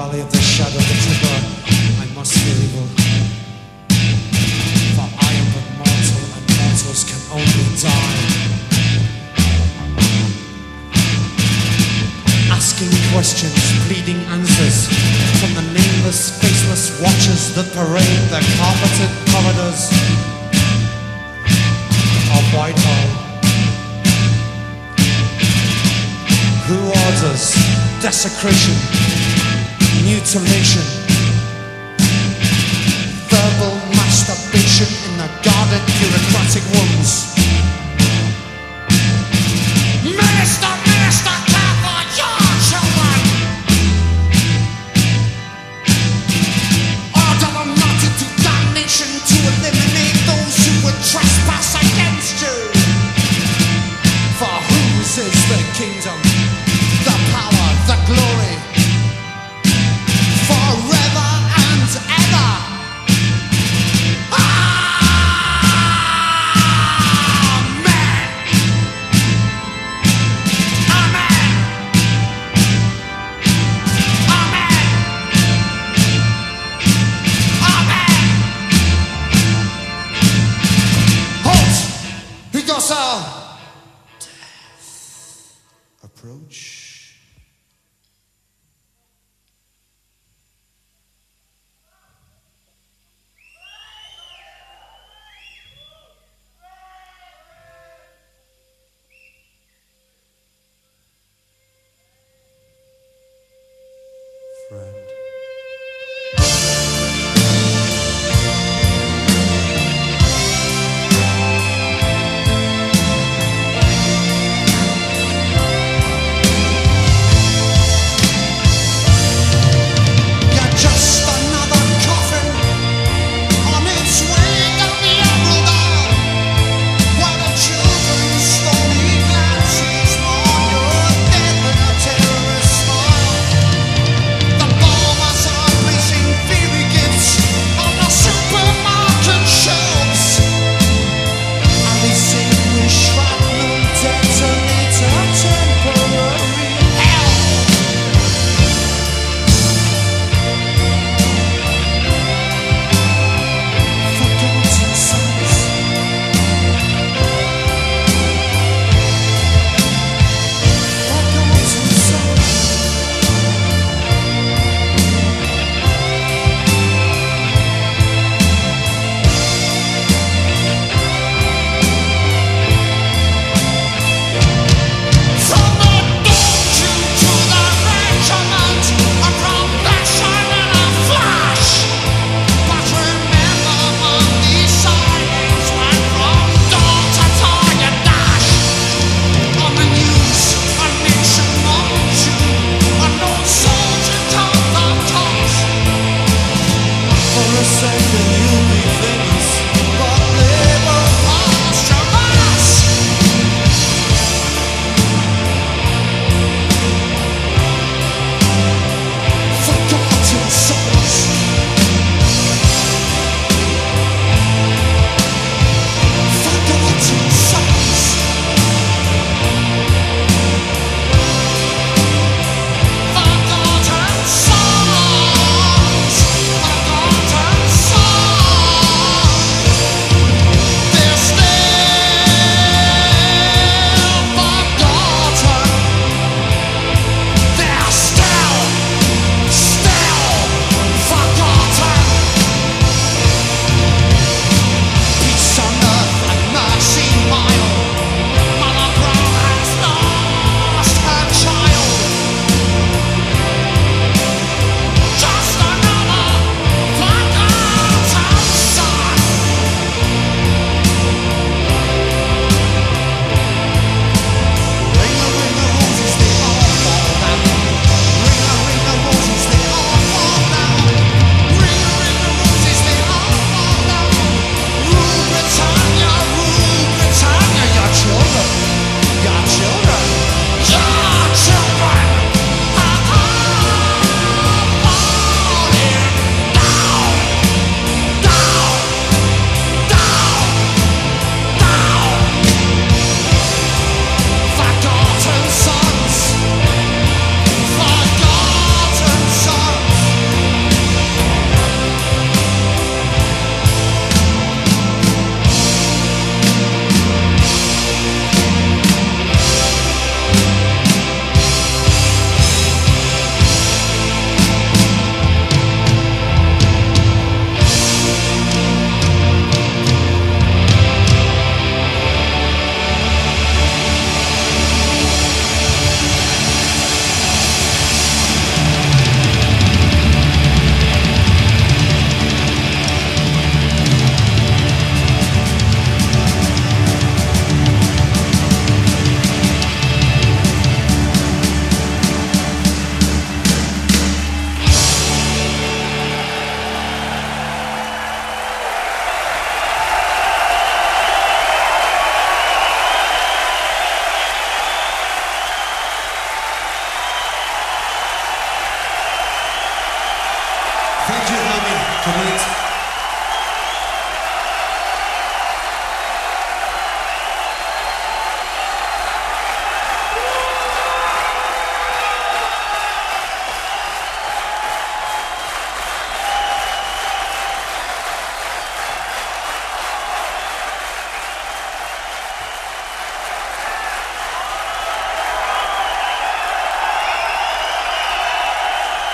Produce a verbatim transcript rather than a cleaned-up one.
valley of the shadow of the trigger, I must fear evil. For I am but mortal, and mortals can only die. Asking questions, pleading answers from the nameless, faceless watchers that parade the carpeted corridors of Whitehall. Who orders desecration, mutilation, verbal masturbation in the guarded bureaucratic rooms? Minister, minister, care for your children! Order them not into damnation to eliminate those who would trespass against you. For whose is the kingdom, the power, the glory, forever and ever. Amen. Amen. Amen. Amen. Halt! He goes out. Approach.